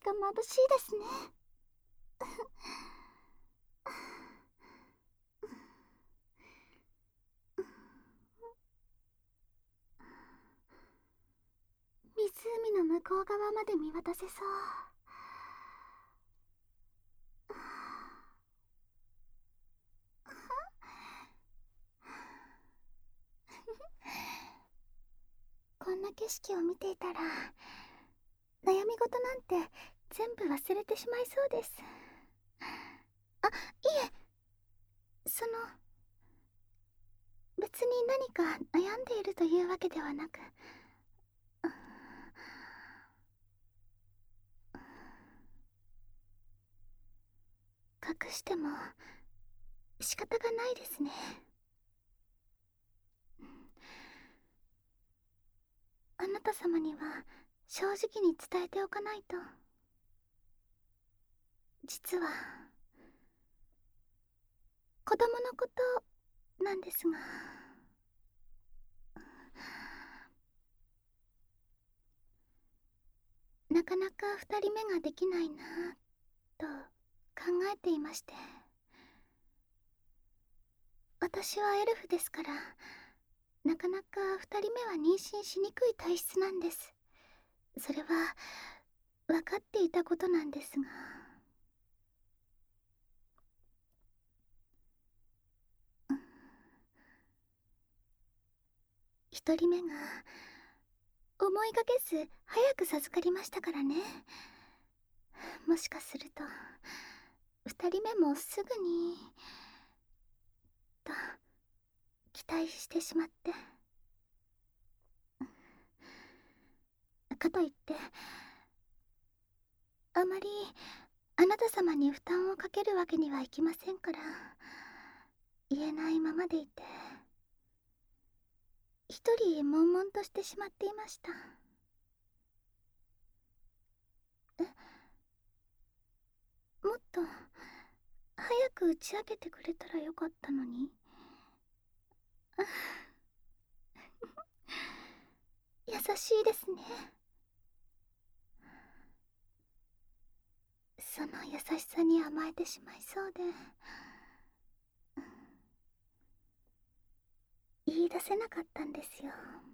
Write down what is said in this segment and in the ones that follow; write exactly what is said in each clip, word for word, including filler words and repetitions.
が眩しいですね。湖の向こう側まで見渡せそう。こんな景色を見ていたら悩み事なんて全部忘れてしまいそうです。あ、いえ、その別に何か悩んでいるというわけではなく、隠しても仕方がないですね。あなた様には正直に伝えておかないと。実は子供のことなんですが、なかなか二人目ができないなと考えていまして。私はエルフですから、なかなか二人目は妊娠しにくい体質なんです。それは分かっていたことなんですが、一人目が思いがけず早く授かりましたからね。もしかすると二人目もすぐにと期待してしまって。かといってあまりあなた様に負担をかけるわけにはいきませんから、言えないままでいて一人悶々としてしまっていました。え、もっと早く打ち明けてくれたらよかったのに。優しいですね。その優しさに甘えてしまいそうで言い出せなかったんですよ。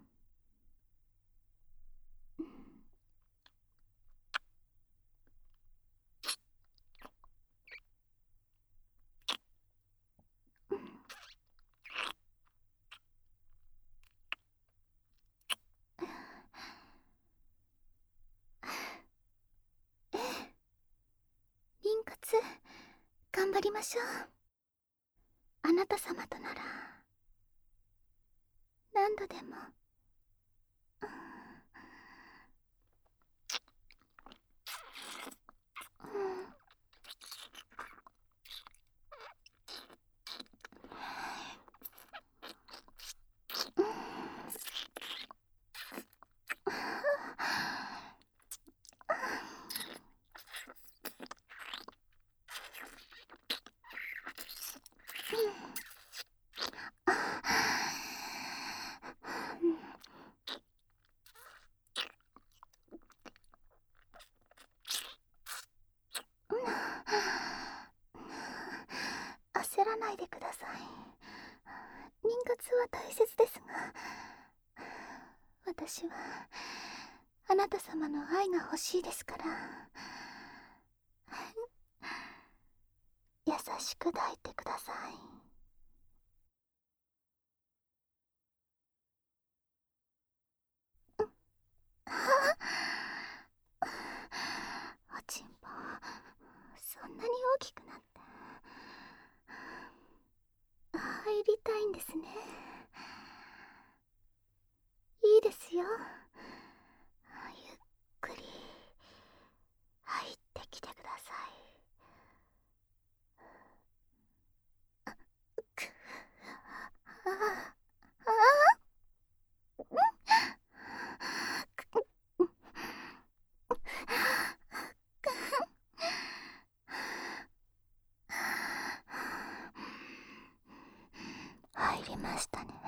ええ、妊活頑張りましょう。あなた様となら何度でも。焦らないでください。妊活は大切ですが、私はあなた様の愛が欲しいですから。優しく抱いてください。おちんぽそんなに大きくなって入りたいんですね。いいですよ、ゆっくり入ってきてください。くあああ入りましたね。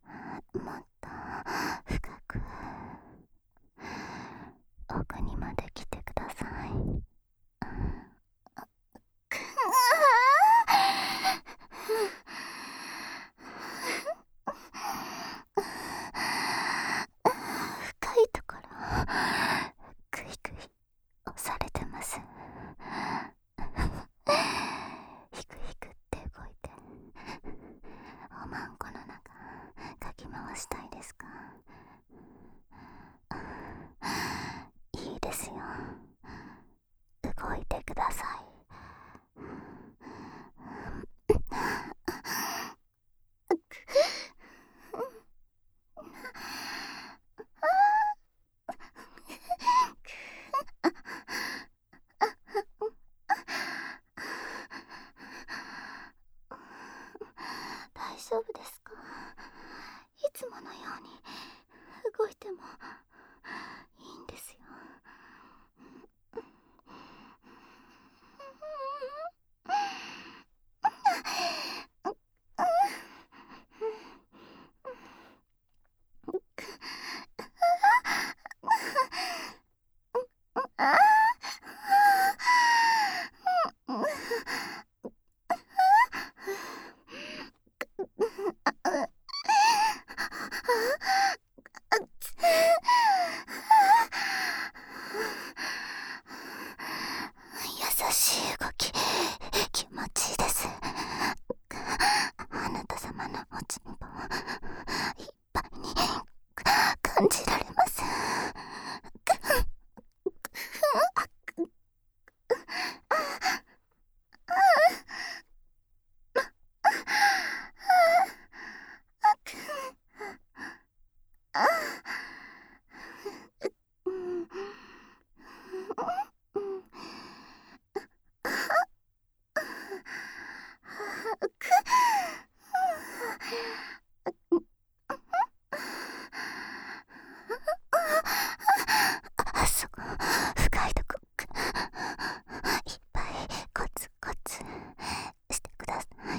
もっと深く奥にまでうしたいですか？いいですよ。動いてください。大丈夫ですか？いつものように動いてもいいんですよ。優しい動き、気持ちいいです。あなた様のおちんぽをいっぱいに感じられます。あそこ深いとこいっぱいコツコツしてください。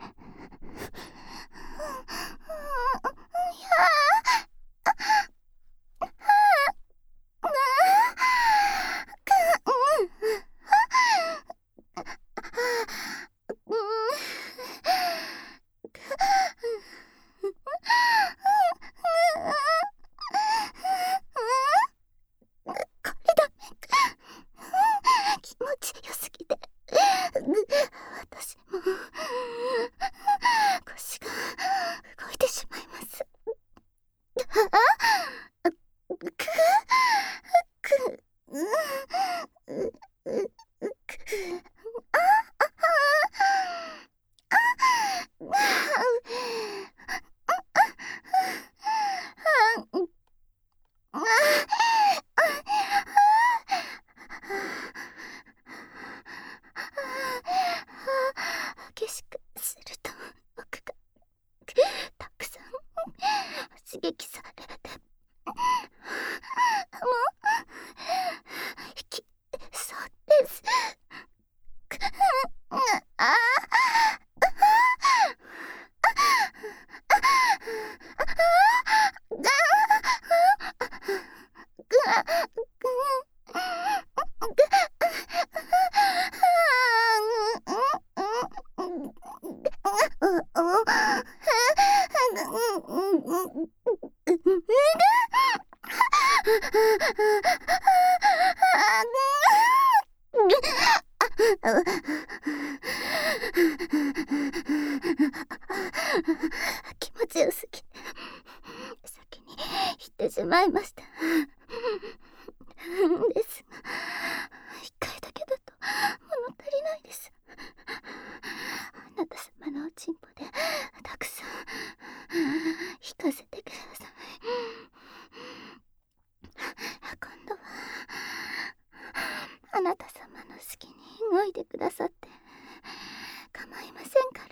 気持ちよすぎて私も腰が動いてしまいます。くく激しくすると奥がたくさん刺激されてもう引きそうです。あ気持ちよすぎて先に行ってしまいました。ですが一回だけだと物足りないです。あなた様のおちんぽでたくさん引かせてください。今度はあなた様の好きに動いてくださって構いませんから。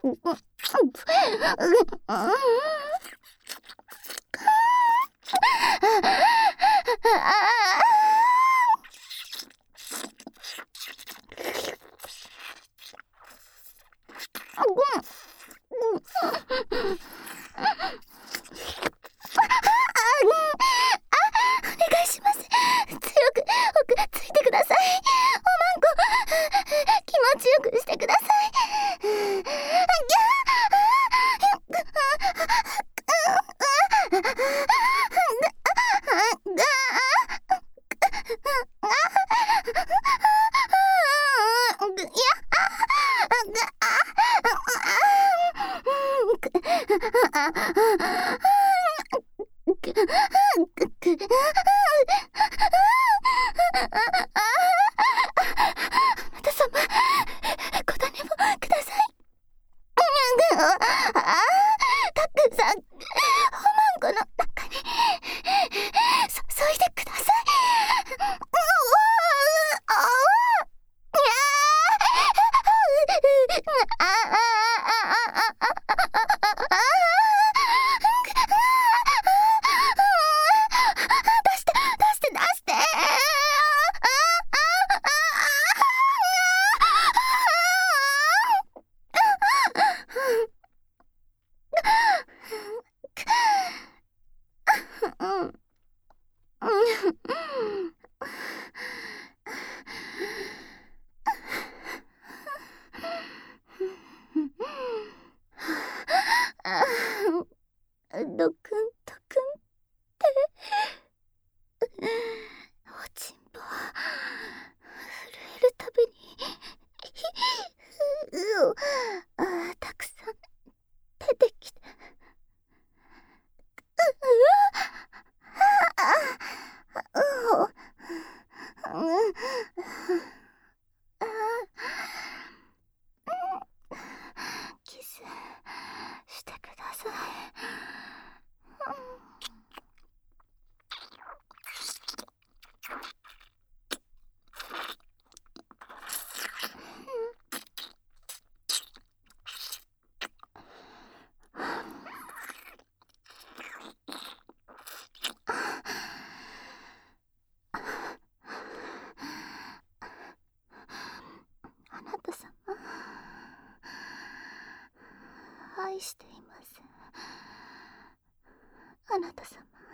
願いします。強く奥ついてください。おまんこ、気持ちよくしてください。あなた様、小種もください。たくさんおまんこの中にそ注いでください。出して出して出して。ドクンドクンっておちんぽは震えるたびにうあたくさん出てきて、キスしてください。あなた様、愛しています。あなた様。